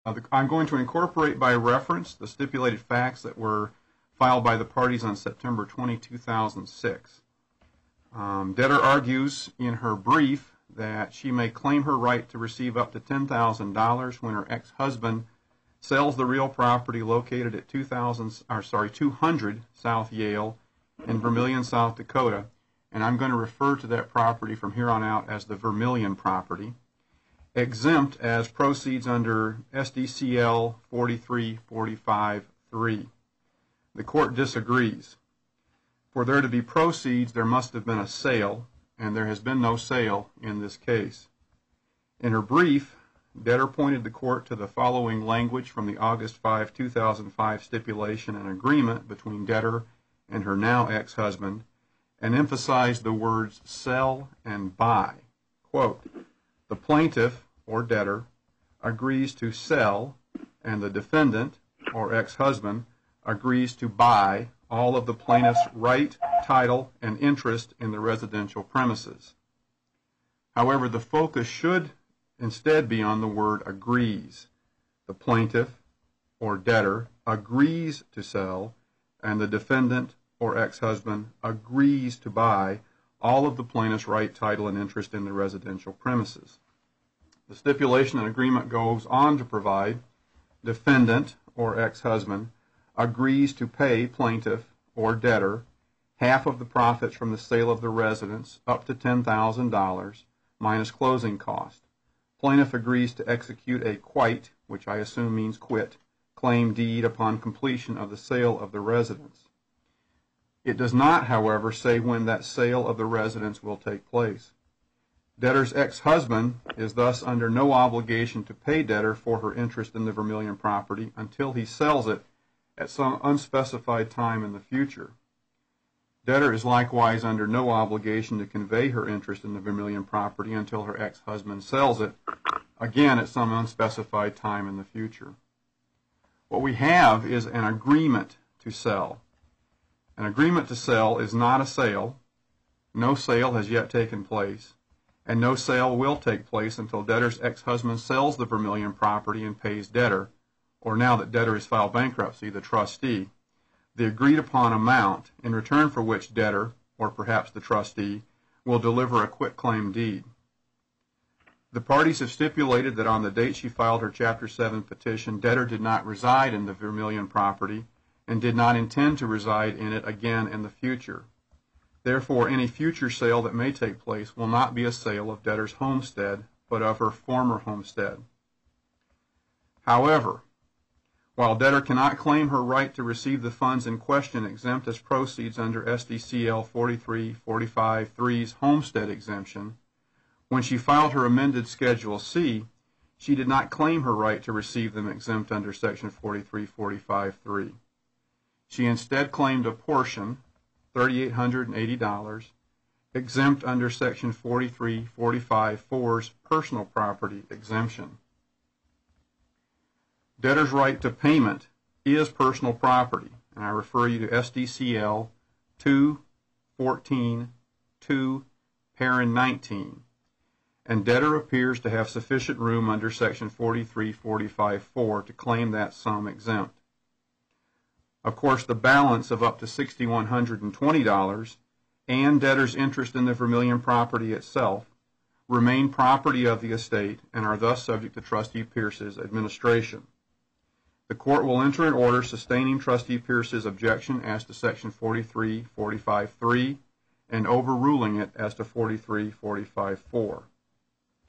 I'm going to incorporate by reference the stipulated facts that were filed by the parties on September 20, 2006. Debtor argues in her brief that she may claim her right to receive up to $10,000 when her ex-husband sells the real property located at 200 South Yale in Vermilion, South Dakota, and I'm going to refer to that property from here on out as the Vermilion property, exempt as proceeds under SDCL 4345-3. The court disagrees. For there to be proceeds, there must have been a sale, and there has been no sale in this case. In her brief, debtor pointed the court to the following language from the August 5, 2005 stipulation and agreement between debtor and her now ex-husband, and emphasized the words sell and buy. Quote, the plaintiff, or debtor, agrees to sell, and the defendant, or ex-husband, agrees to buy all of the plaintiff's right, title, and interest in the residential premises. However, the focus should instead be on the word agrees. The plaintiff, or debtor, agrees to sell, and the defendant, or ex-husband, agrees to buy all of the plaintiff's right, title, and interest in the residential premises. The stipulation and agreement goes on to provide defendant, or ex-husband, agrees to pay plaintiff, or debtor, half of the profits from the sale of the residence up to $10,000 minus closing cost. Plaintiff agrees to execute a quite, which I assume means quit, claim deed upon completion of the sale of the residence. It does not, however, say when that sale of the residence will take place. Debtor's ex-husband is thus under no obligation to pay debtor for her interest in the Vermilion property until he sells it at some unspecified time in the future. Debtor is likewise under no obligation to convey her interest in the Vermilion property until her ex-husband sells it, again at some unspecified time in the future. What we have is an agreement to sell. An agreement to sell is not a sale. No sale has yet taken place, and no sale will take place until debtor's ex-husband sells the Vermilion property and pays debtor, or now that debtor has filed bankruptcy, the trustee, the agreed upon amount in return for which debtor, or perhaps the trustee, will deliver a quitclaim deed. The parties have stipulated that on the date she filed her Chapter 7 petition, debtor did not reside in the Vermilion property and did not intend to reside in it again in the future. Therefore, any future sale that may take place will not be a sale of debtor's homestead, but of her former homestead. However, while debtor cannot claim her right to receive the funds in question exempt as proceeds under SDCL 4345-3's homestead exemption, when she filed her amended Schedule C, she did not claim her right to receive them exempt under Section 4345-3. She instead claimed a portion, $3,880, exempt under Section 4345-4's personal property exemption. Debtor's right to payment is personal property, and I refer you to SDCL 214-2, parent 19. And debtor appears to have sufficient room under Section 4345-4 to claim that sum exempt. Of course, the balance of up to $6,120 and debtor's interest in the Vermilion property itself remain property of the estate and are thus subject to Trustee Pierce's administration. The court will enter an order sustaining Trustee Pierce's objection as to Section 4345-3 and overruling it as to 4345-4.